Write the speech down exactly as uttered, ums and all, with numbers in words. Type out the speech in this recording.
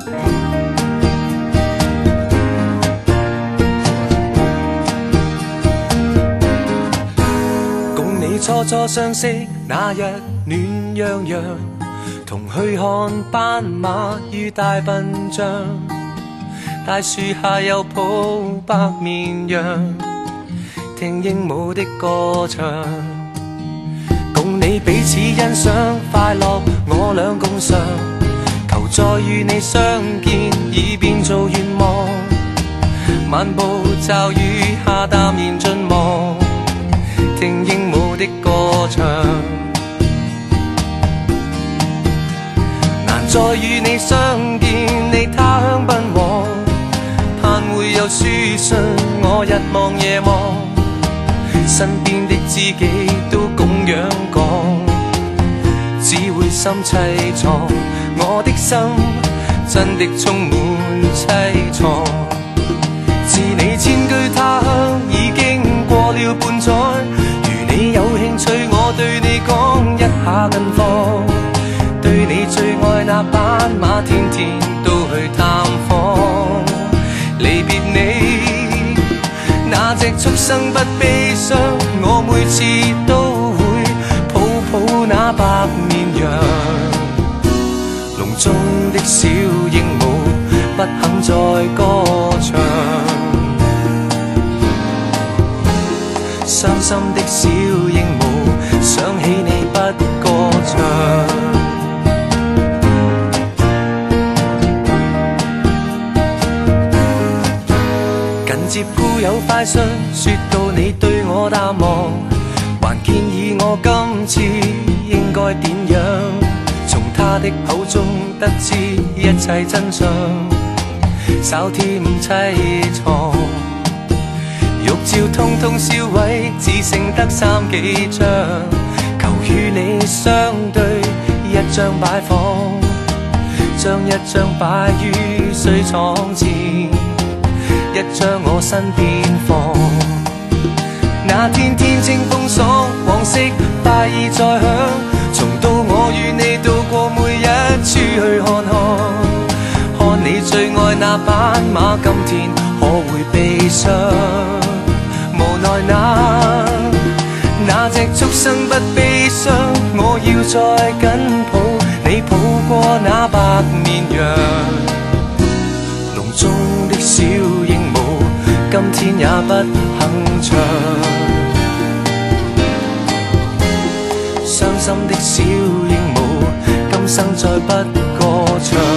共你初初相識那日暖洋洋，同去看斑馬與大笨象，大樹下有抱白綿羊，聽鸚鵡的歌唱。共你彼此欣賞快樂，我倆共嘗，求再與你相見，已變做願望。漫步驟雨下淡然盡望，聽鸚鵡的歌唱。難再與你相見，你他鄉奔往，盼會有書信，我日望夜望，身邊的知己都供養講，只會心凄愴，我的心真的充滿凄愴。自你遷居他鄉已經過了半載，如你有興趣，我對你講一下近況。對你最愛那斑馬，天天都去探訪。離別你那隻畜生不悲傷，我每次都會抱抱那白綿羊。籠中的小鸚鵡不肯再歌唱，傷心的小鸚鵡想起你不歌唱。接固有快訊，說到你對我淡忘，還建議我今次應該點樣，從他的口中得知一切真相，稍添凄愴。玉照通通燒毀，只剩得三幾張，求與你相對一張擺放，將一張擺於水廠前，一張我身邊放。那天天清風爽，往昔快意再響，重到我與你渡過每一處去看看，看你最愛那斑馬，今天可會悲傷？無奈那那隻畜生不悲傷，我要再緊抱你，抱過那白綿羊。籠中的小鸚鵡今天也不肯唱，傷心的小鸚鵡今生再不歌唱。